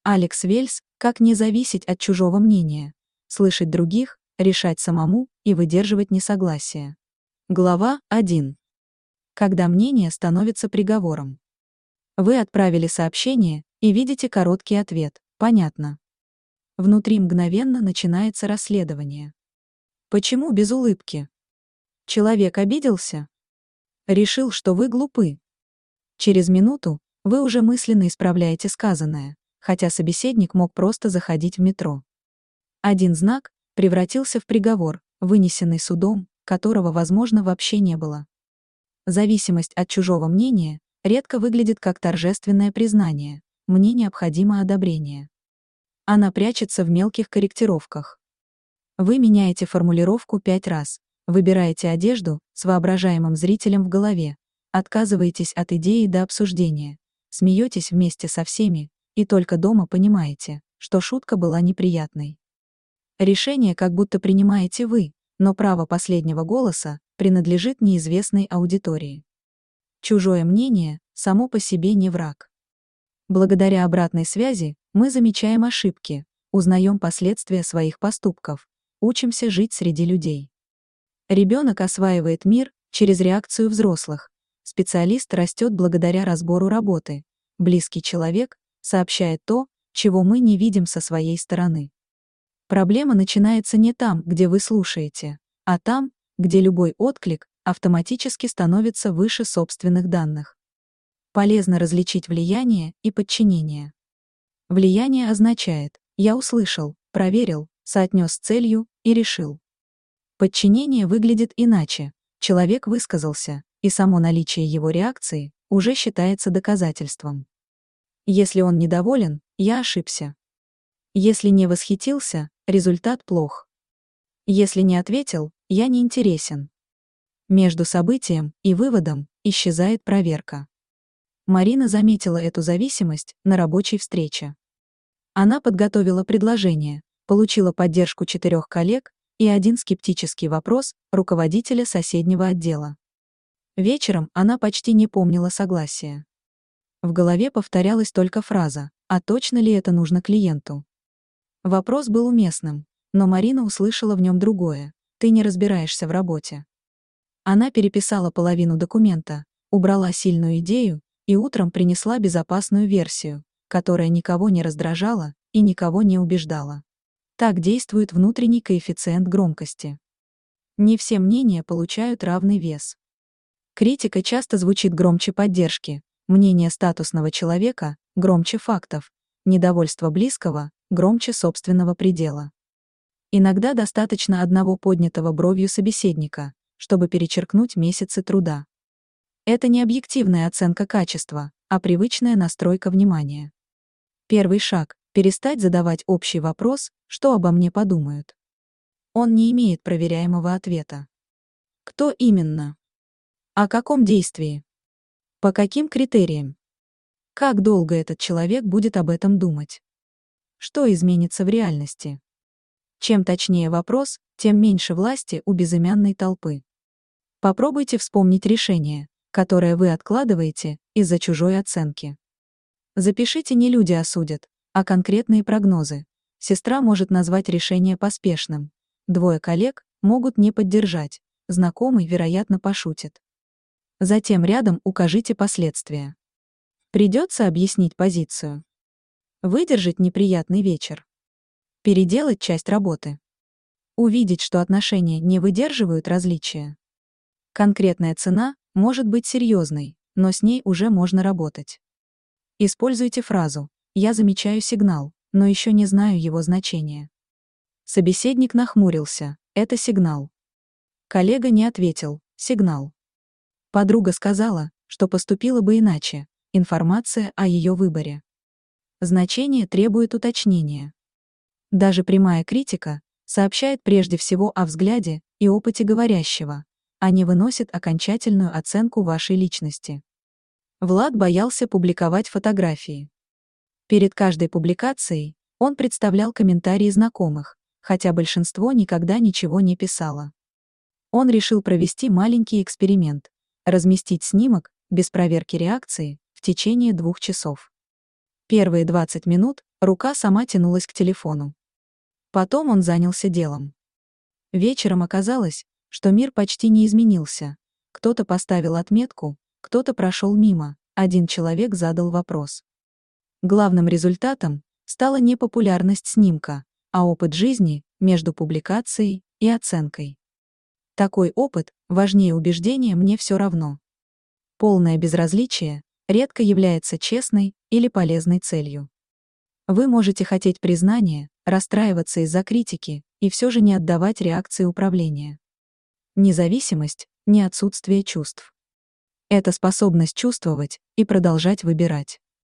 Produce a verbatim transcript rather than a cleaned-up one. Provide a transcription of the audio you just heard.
Алекс Вельс «Как не зависеть от чужого мнения, слышать других, решать самому и выдерживать несогласие». Глава один. Когда мнение становится приговором. Вы отправили сообщение и видите короткий ответ «Понятно». Внутри мгновенно начинается расследование. Почему без улыбки? Человек обиделся? Решил, что вы глупы. Через минуту вы уже мысленно исправляете сказанное, хотя собеседник мог просто заходить в метро. Один знак превратился в приговор, вынесенный судом, которого, возможно, вообще не было. Зависимость от чужого мнения редко выглядит как торжественное признание «мне необходимо одобрение». Она прячется в мелких корректировках. Вы меняете формулировку пять раз, выбираете одежду с воображаемым зрителем в голове, отказываетесь от идеи до обсуждения, смеетесь вместе со всеми, и только дома понимаете, что шутка была неприятной. Решение как будто принимаете вы, но право последнего голоса принадлежит неизвестной аудитории. Чужое мнение само по себе не враг. Благодаря обратной связи мы замечаем ошибки, узнаем последствия своих поступков, учимся жить среди людей. Ребенок осваивает мир через реакцию взрослых, специалист растет благодаря разбору работы, близкий человек сообщает то, чего мы не видим со своей стороны. Проблема начинается не там, где вы слушаете, а там, где любой отклик автоматически становится выше собственных данных. Полезно различить влияние и подчинение. Влияние означает «я услышал, проверил, соотнес с целью и решил». Подчинение выглядит иначе. Человек высказался, и само наличие его реакции уже считается доказательством. Если он недоволен, я ошибся. Если не восхитился, результат плох. Если не ответил, я не интересен. Между событием и выводом исчезает проверка. Марина заметила эту зависимость на рабочей встрече. Она подготовила предложение, получила поддержку четырех коллег и один скептический вопрос руководителя соседнего отдела. Вечером она почти не помнила согласия. В голове повторялась только фраза «А точно ли это нужно клиенту?». Вопрос был уместным, но Марина услышала в нем другое «Ты не разбираешься в работе». Она переписала половину документа, убрала сильную идею и утром принесла безопасную версию, которая никого не раздражала и никого не убеждала. Так действует внутренний коэффициент громкости. Не все мнения получают равный вес. Критика часто звучит громче поддержки, мнение статусного человека громче фактов, недовольство близкого громче собственного предела. Иногда достаточно одного поднятого бровью собеседника, чтобы перечеркнуть месяцы труда. Это не объективная оценка качества, а привычная настройка внимания. Первый шаг – перестать задавать общий вопрос, что обо мне подумают. Он не имеет проверяемого ответа. Кто именно? О каком действии? По каким критериям? Как долго этот человек будет об этом думать? Что изменится в реальности? Чем точнее вопрос, тем меньше власти у безымянной толпы. Попробуйте вспомнить решение, которое вы откладываете из-за чужой оценки. Запишите не люди осудят, а конкретные прогнозы. Сестра может назвать решение поспешным. Двое коллег могут не поддержать, знакомый, вероятно, пошутит. Затем рядом укажите последствия. Придется объяснить позицию. Выдержать неприятный вечер. Переделать часть работы. Увидеть, что отношения не выдерживают различия. Конкретная цена может быть серьезной, но с ней уже можно работать. Используйте фразу «Я замечаю сигнал, но еще не знаю его значения». Собеседник нахмурился. Это сигнал. Коллега не ответил. Сигнал. Подруга сказала, что поступила бы иначе. Информация о ее выборе. Значение требует уточнения. Даже прямая критика сообщает прежде всего о взгляде и опыте говорящего, а не выносит окончательную оценку вашей личности. Влад боялся публиковать фотографии. Перед каждой публикацией он представлял комментарии знакомых, хотя большинство никогда ничего не писало. Он решил провести маленький эксперимент – разместить снимок без проверки реакции в течение двух часов. Первые двадцать минут Рука сама тянулась к телефону. Потом он занялся делом. Вечером оказалось, что мир почти не изменился. Кто-то поставил отметку, кто-то прошел мимо, один человек задал вопрос. Главным результатом стала не популярность снимка, а опыт жизни между публикацией и оценкой. Такой опыт важнее убеждения «мне все равно». Полное безразличие редко является честной или полезной целью. Вы можете хотеть признания, расстраиваться из-за критики и все же не отдавать реакции управления. Независимость — не отсутствие чувств. Это способность чувствовать и продолжать выбирать.